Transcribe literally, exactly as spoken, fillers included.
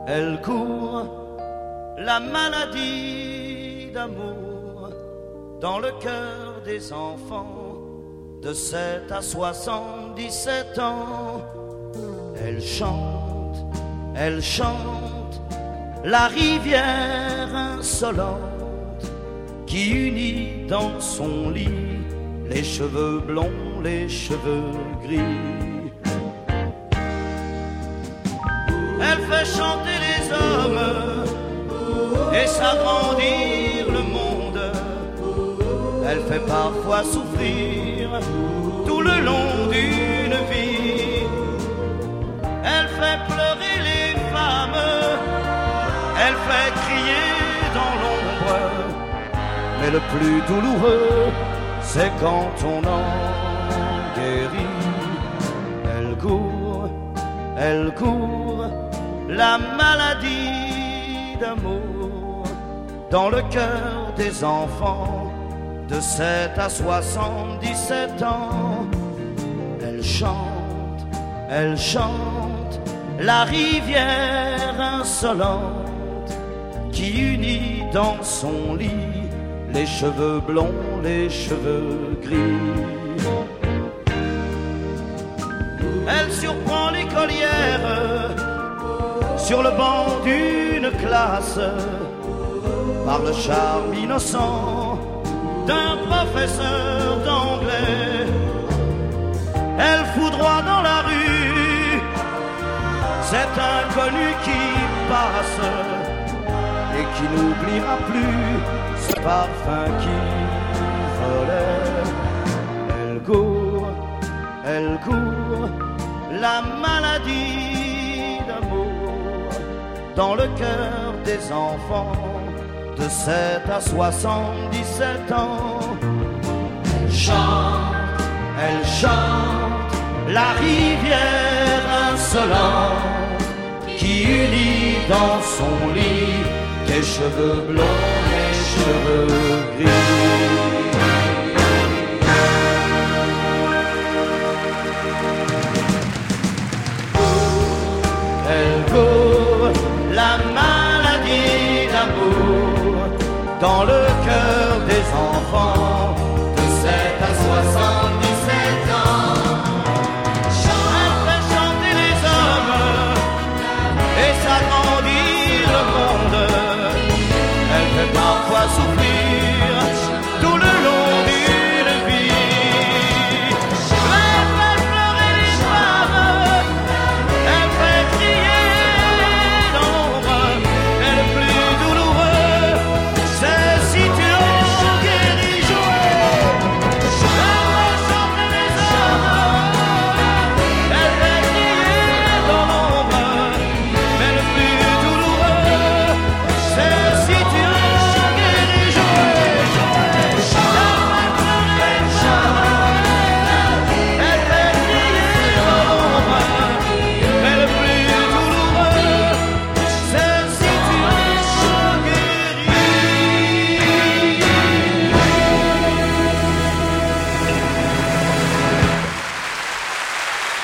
Elle court la maladie d'amour dans le cœur des enfants de sept à soixante-dix-sept ans. Elle chante, elle chante la rivière insolente qui unit dans son lit les cheveux blonds, les cheveux gris. Elle fait chanter les hommes et s'agrandir le monde. Elle fait parfois souffrir tout le long d'une vie. Elle fait pleurer les femmes, elle fait crier dans l'ombre. Mais le plus douloureux, c'est quand on en guérit. Elle court, elle court la maladie d'amour dans le cœur des enfants de sept à soixante-dix-sept ans. Elle chante, elle chante la rivière insolente qui unit dans son lit les cheveux blonds, les cheveux gris. Elle surprend l'écolière sur le banc d'une classe par le charme innocent d'un professeur d'anglais. Elle foudroie dans la rue cet inconnu qui passe et qui n'oubliera plus ce parfum qui volait. Elle court, elle court la maladie d'amour dans le cœur des enfants de sept à soixante-dix-sept ans. Elle chante, elle chante la rivière insolente qui unit dans son lit les cheveux blonds, les cheveux gris.